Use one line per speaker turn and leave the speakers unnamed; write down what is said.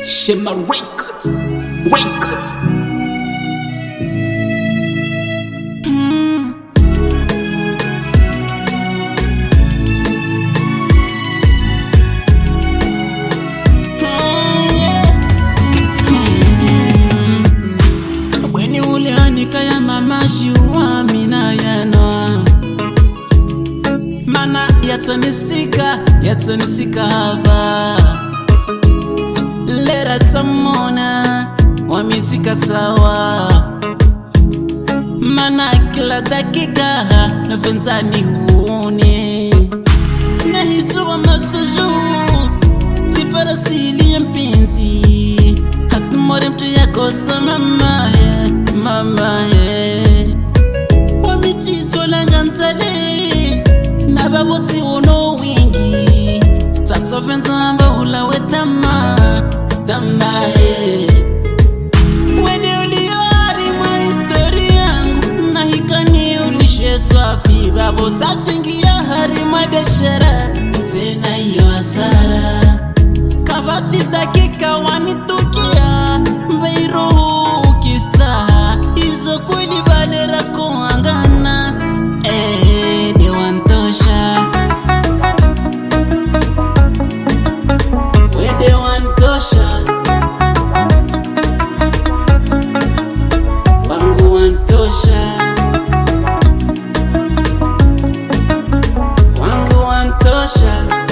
Shema Records.
Weni ulianika ya mama jiwa mina yano mana yatonisika hava lera tamona wamitika sawa mana kila dakika nafenzani uone nahituwa matuju tipara sili ya mpenzi hatumore mtu yakosa mama wamititola ngantale nababoti uno wingi tatsofenzamba ulawe dama wede uliwari mwa histori yangu na hikani ulishe swafi babo satingia hari mwa beshara tena iyo asara kabati dakika wamitukia mbeiro ukistaha izo kweli balera kuangana de wantosha wede wantosha wangu wantosha wangu wantosha